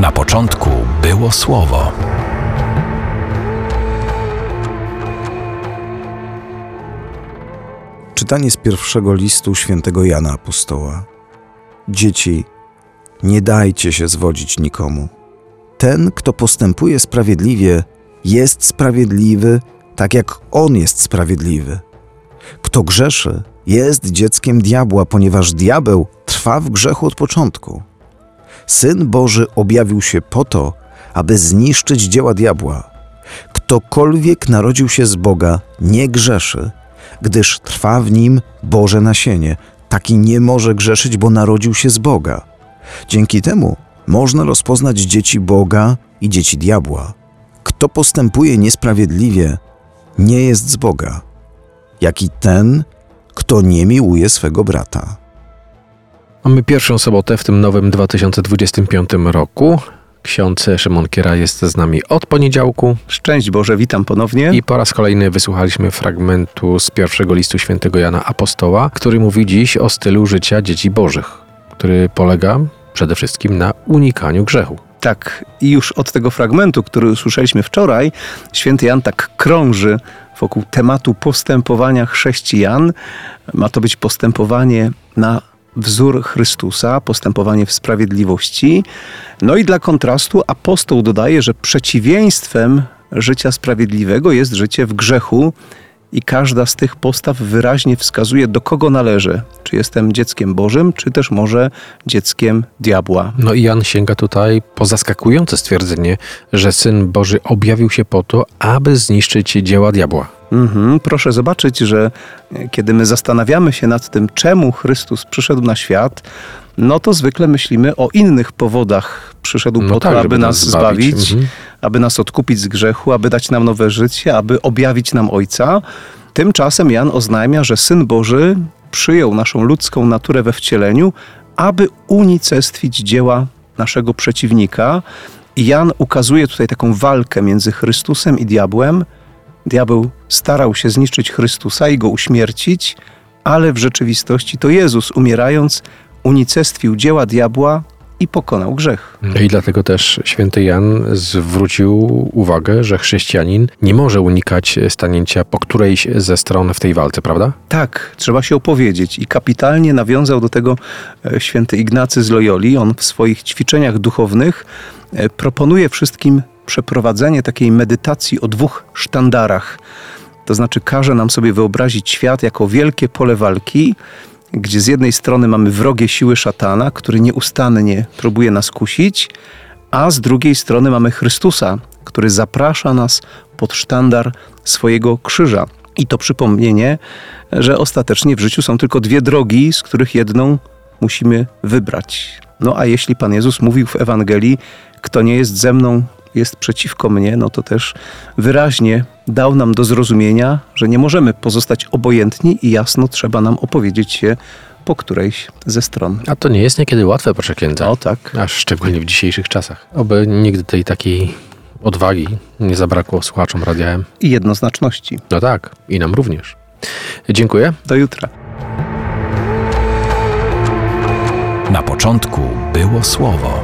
Na początku było Słowo. Czytanie z pierwszego listu świętego Jana Apostoła. Dzieci, nie dajcie się zwodzić nikomu. Ten, kto postępuje sprawiedliwie, jest sprawiedliwy, tak jak On jest sprawiedliwy. Kto grzeszy, jest dzieckiem diabła, ponieważ diabeł trwa w grzechu od początku. Syn Boży objawił się po to, aby zniszczyć dzieła diabła. Ktokolwiek narodził się z Boga, nie grzeszy, gdyż trwa w nim Boże nasienie. Taki nie może grzeszyć, bo narodził się z Boga. Dzięki temu można rozpoznać dzieci Boga i dzieci diabła. Kto postępuje niesprawiedliwie, nie jest z Boga, jak i ten, kto nie miłuje swego brata. Mamy pierwszą sobotę w tym nowym 2025 roku. Ksiądz Szymon Kiera jest z nami od poniedziałku. Szczęść Boże, witam ponownie. I po raz kolejny wysłuchaliśmy fragmentu z pierwszego listu świętego Jana Apostoła, który mówi dziś o stylu życia dzieci bożych, który polega przede wszystkim na unikaniu grzechu. Tak, i już od tego fragmentu, który usłyszeliśmy wczoraj, święty Jan tak krąży wokół tematu postępowania chrześcijan. Ma to być postępowanie na wzór Chrystusa, postępowanie w sprawiedliwości. No i dla kontrastu apostoł dodaje, że przeciwieństwem życia sprawiedliwego jest życie w grzechu i każda z tych postaw wyraźnie wskazuje, do kogo należy. Czy jestem dzieckiem Bożym, czy też może dzieckiem diabła. No i Jan sięga tutaj po zaskakujące stwierdzenie, że Syn Boży objawił się po to, aby zniszczyć dzieła diabła. Proszę zobaczyć, że kiedy my zastanawiamy się nad tym, czemu Chrystus przyszedł na świat, no to zwykle myślimy o innych powodach. Przyszedł po to, aby nas zbawić, aby nas odkupić z grzechu, aby dać nam nowe życie, aby objawić nam Ojca. Tymczasem Jan oznajmia, że Syn Boży przyjął naszą ludzką naturę we wcieleniu, aby unicestwić dzieła naszego przeciwnika. I Jan ukazuje tutaj taką walkę między Chrystusem i diabłem. Diabeł starał się zniszczyć Chrystusa i go uśmiercić, ale w rzeczywistości to Jezus, umierając, unicestwił dzieła diabła i pokonał grzech. I dlatego też święty Jan zwrócił uwagę, że chrześcijanin nie może unikać stanięcia po którejś ze stron w tej walce, prawda? Tak, trzeba się opowiedzieć i kapitalnie nawiązał do tego święty Ignacy z Loyoli. On w swoich ćwiczeniach duchownych proponuje wszystkim przeprowadzenie takiej medytacji o dwóch sztandarach. To znaczy każe nam sobie wyobrazić świat jako wielkie pole walki, gdzie z jednej strony mamy wrogie siły szatana, który nieustannie próbuje nas kusić, a z drugiej strony mamy Chrystusa, który zaprasza nas pod sztandar swojego krzyża. I to przypomnienie, że ostatecznie w życiu są tylko dwie drogi, z których jedną musimy wybrać. No a jeśli Pan Jezus mówił w Ewangelii, kto nie jest ze mną, jest przeciwko mnie, no to też wyraźnie dał nam do zrozumienia, że nie możemy pozostać obojętni i jasno trzeba nam opowiedzieć się po którejś ze stron. A to nie jest niekiedy łatwe, proszę księdza. O tak. A szczególnie w dzisiejszych czasach. Oby nigdy tej takiej odwagi nie zabrakło słuchaczom Radia M. I jednoznaczności. No tak, i nam również. Dziękuję. Do jutra. Na początku było Słowo.